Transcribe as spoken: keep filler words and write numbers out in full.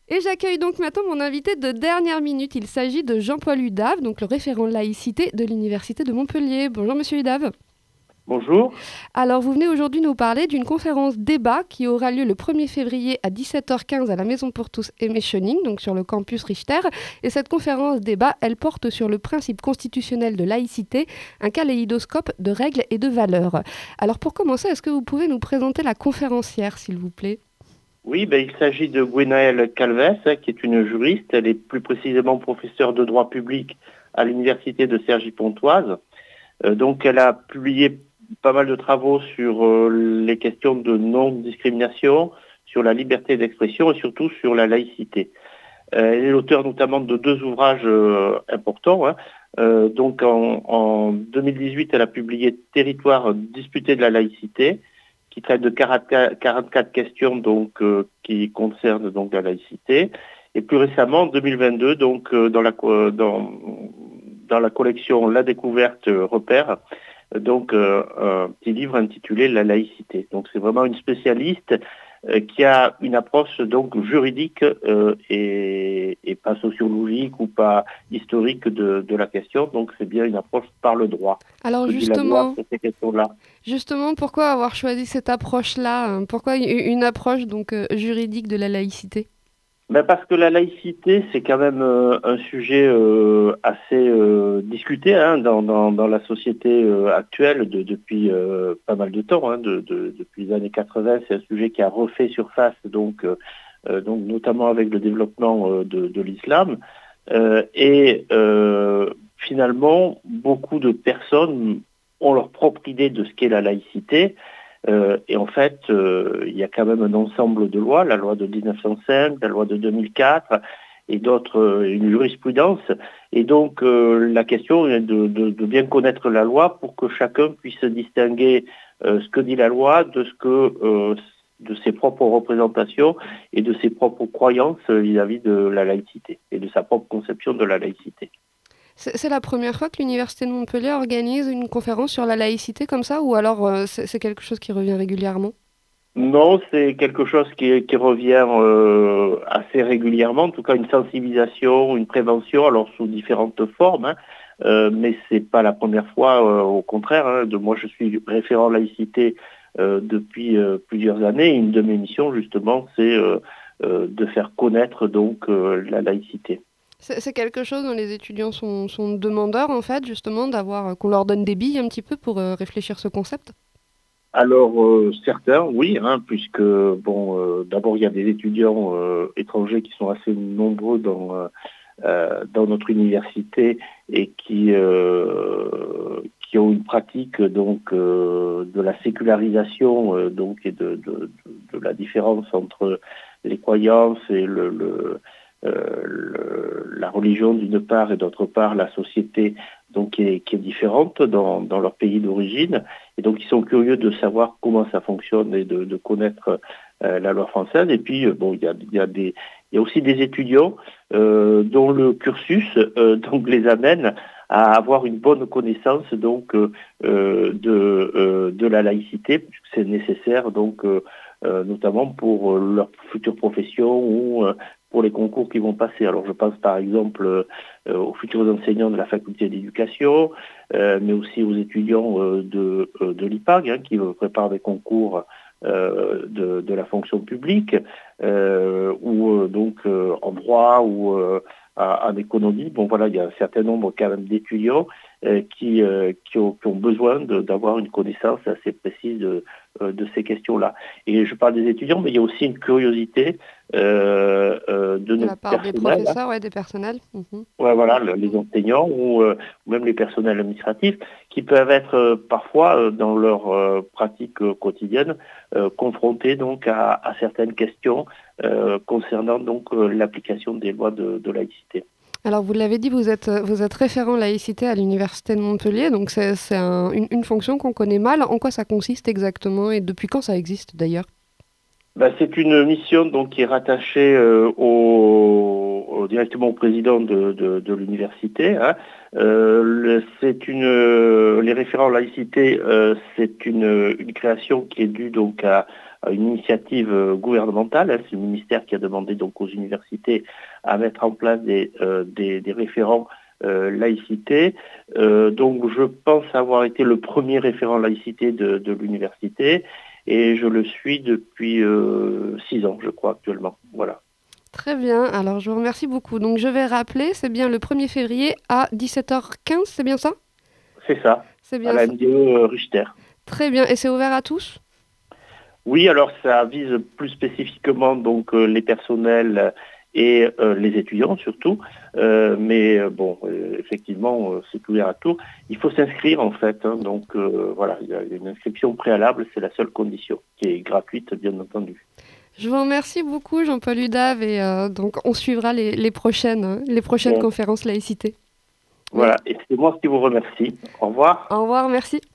Et j'accueille donc maintenant mon invité de dernière minute. Il s'agit de Jean-Paul Udave, donc le référent laïcité de l'Université de Montpellier. Bonjour Monsieur Udave. Bonjour. Alors vous venez aujourd'hui nous parler d'une conférence débat qui aura lieu le premier février à dix-sept heures quinze à la Maison pour tous et Méchening, donc sur le campus Richter. Et cette conférence débat, elle porte sur le principe constitutionnel de laïcité, un kaléidoscope de règles et de valeurs. Alors pour commencer, est-ce que vous pouvez nous présenter la conférencière, s'il vous plaît ? Oui, ben, il s'agit de Gwenaëlle Calves, hein, qui est une juriste. Elle est plus précisément professeure de droit public à l'université de Cergy-Pontoise. Euh, donc, elle a publié pas mal de travaux sur euh, les questions de non-discrimination, sur la liberté d'expression et surtout sur la laïcité. Euh, elle est l'auteure notamment de deux ouvrages euh, importants. Hein. Euh, donc, en, en deux mille dix-huit, elle a publié Territoire disputé de la laïcité, qui traite de quarante-quatre questions donc euh, qui concernent donc la laïcité. Et plus récemment, en deux mille vingt-deux, donc euh, dans la dans dans la collection La Découverte euh, Repère, euh, donc euh, un petit livre intitulé La laïcité. Donc c'est vraiment une spécialiste euh, qui a une approche donc juridique euh, et, et pas sociologique ou pas historique de, de la question. Donc c'est bien une approche par le droit. Alors Que dit la loi justement, sur ces questions-là? justement, pourquoi avoir choisi cette approche-là hein Pourquoi une approche donc euh, juridique de la laïcité ? Ben parce que la laïcité, c'est quand même euh, un sujet euh, assez euh, discuté hein, dans, dans, dans la société euh, actuelle de, depuis euh, pas mal de temps. Hein, de, de, depuis les années quatre-vingts, c'est un sujet qui a refait surface, donc, euh, euh, donc notamment avec le développement euh, de, de l'islam. Euh, et euh, finalement, beaucoup de personnes ont leur propre idée de ce qu'est la laïcité. Euh, et en fait, euh, il y a quand même un ensemble de lois, la loi de mille neuf cent cinq, la loi de deux mille quatre et d'autres, euh, une jurisprudence. Et donc, euh, la question est de, de, de bien connaître la loi pour que chacun puisse distinguer euh, ce que dit la loi de ce que euh, de ses propres représentations et de ses propres croyances vis-à-vis de la laïcité et de sa propre conception de la laïcité. C'est c'est la première fois que l'Université de Montpellier organise une conférence sur la laïcité comme ça, ou alors euh, c'est c'est quelque chose qui revient régulièrement? Non, c'est quelque chose qui, qui revient euh, assez régulièrement, en tout cas une sensibilisation, une prévention, alors sous différentes formes, hein, euh, mais c'est pas la première fois, euh, au contraire. Hein, de, moi, je suis référent laïcité euh, depuis euh, plusieurs années. Une de mes missions, justement, c'est euh, euh, de faire connaître donc euh, la laïcité. C'est c'est quelque chose dont les étudiants sont, sont demandeurs, en fait, justement, d'avoir euh, qu'on leur donne des billes un petit peu pour euh, réfléchir ce concept. Alors euh, certains, oui, hein, puisque bon, euh, d'abord il y a des étudiants euh, étrangers qui sont assez nombreux dans euh, euh, dans notre université et qui euh, qui ont une pratique donc euh, de la sécularisation euh, donc et de, de, de, de la différence entre les croyances et le, le, euh, le la religion d'une part et d'autre part la société donc qui est, qui est différente dans, dans leur pays d'origine et donc ils sont curieux de savoir comment ça fonctionne et de, de connaître euh, la loi française et puis bon il y a, il y a des il y a aussi des étudiants euh, dont le cursus euh, donc les amène à avoir une bonne connaissance donc euh, de, euh, de la laïcité, puisque c'est nécessaire donc euh, euh, notamment pour euh, leur future profession ou euh, pour les concours qu'ils vont passer. Alors je pense par exemple euh, aux futurs enseignants de la faculté d'éducation, euh, mais aussi aux étudiants euh, de, euh, de l'I P A G hein, qui préparent des concours euh, de, de la fonction publique, euh, ou euh, donc euh, en droit ou euh, en économie. Bon voilà, il y a un certain nombre quand même d'étudiants euh, qui, euh, qui, ont, qui ont besoin de, d'avoir une connaissance assez précise de, euh, de ces questions-là. Et je parle des étudiants, mais il y a aussi une curiosité euh, euh, de De nos la part des personnels, hein. professeurs, ouais, des personnels. Mhm. Ouais, voilà, le- les enseignants ou, euh, ou même les personnels administratifs qui peuvent être euh, parfois euh, dans leur euh, pratique euh, quotidienne euh, confrontés donc à, à certaines questions euh, concernant donc euh, l'application des lois de, de laïcité. Alors, vous l'avez dit, vous êtes, vous êtes référent laïcité à l'Université de Montpellier, donc c'est c'est un- une, une fonction qu'on connaît mal. En quoi ça consiste exactement et depuis quand ça existe d'ailleurs? Ben, c'est une mission donc qui est rattachée euh, au, au- directement au président de, de, de l'université. Hein. Euh, le- c'est une euh, les référents laïcité, euh, c'est une, une création qui est due donc à, à une initiative euh, gouvernementale. Hein. C'est le ministère qui a demandé donc aux universités à mettre en place des, euh, des, des référents euh, laïcité. Euh, donc je pense avoir été le premier référent laïcité de, de l'université et je le suis depuis euh, six ans, je crois, actuellement. Voilà. Très bien, alors je vous remercie beaucoup. Donc je vais rappeler, c'est bien le premier février à dix-sept heures quinze, c'est bien ça? C'est ça, C'est à bien la ça. M D E Richter. Très bien, et c'est ouvert à tous? Oui, alors ça vise plus spécifiquement donc euh, les personnels et euh, les étudiants surtout, Euh, mais euh, bon, euh, effectivement, euh, c'est ouvert à tout. Il faut s'inscrire en fait, hein, donc euh, voilà, il y a une inscription préalable, c'est la seule condition, qui est gratuite bien entendu. Je vous remercie beaucoup Jean-Paul Udave et euh, donc on suivra les, les prochaines, hein, les prochaines Bon, conférences laïcité. Mer- voilà, et c'est moi qui vous remercie. Au revoir. Au revoir, merci.